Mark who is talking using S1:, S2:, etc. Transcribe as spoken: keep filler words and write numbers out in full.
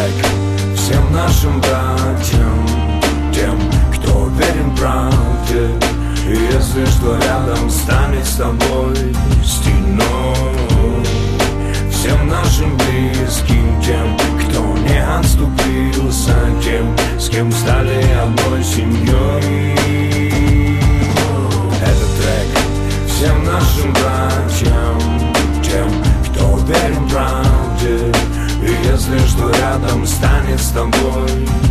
S1: трек всем нашим братьям, тем, кто верен правде, и если что рядом станет с тобой стеной. Всем нашим близким, тем, кто не отступился, тем, с кем стали одной семьей. Этот трек всем нашим братьям, тем, кто верен правде, и если что рядом станет с тобой